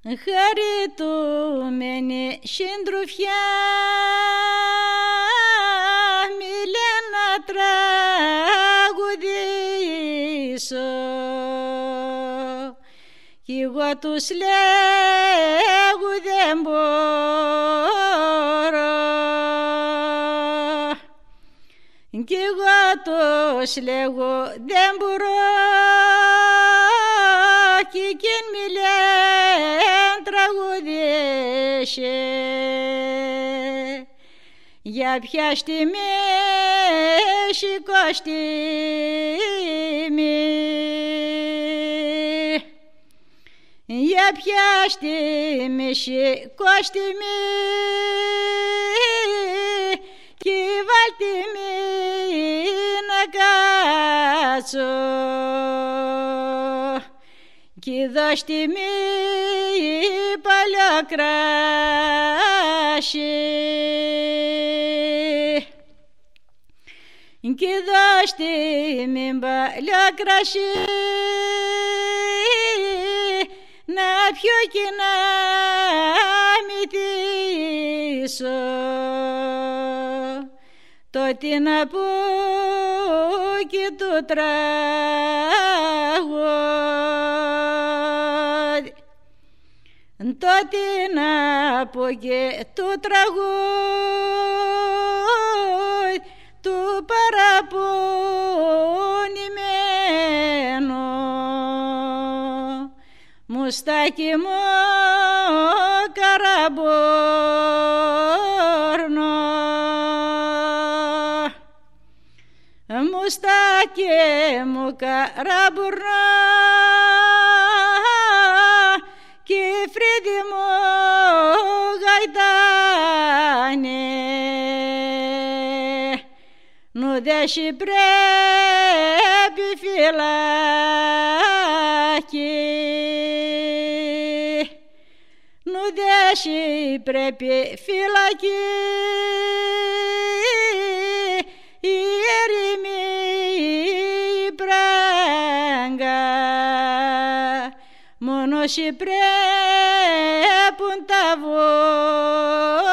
χαριτούμενη συντροφιά μίλε να τραγουδήσω κι εγώ τους λέγω δεν μπορώ κι εγώ τους λέγω δεν μπορώ κι εκείν μιλέν τραγουδήσε για ποια στιγμή σηκώστη για ποια στιγμή σηκώστη κι βάλτη να κάτσω κι δώστη παλιό κράσι κι δώστη παλιό κράσι να πιω και να μυθίσω τότε να πω και το τραγούδι τότε να πω και το τραγούδι του παραπονημένου μουστάκι μου καραμπόρνο μουστάκι μου καραμπόρνο κι φρύδι μου γαϊτάνε νου δέσι πρέπει φυλάκι νου δέσι πρέπει φυλάκι η ερημή πράγκα μόνος πρέπουν τα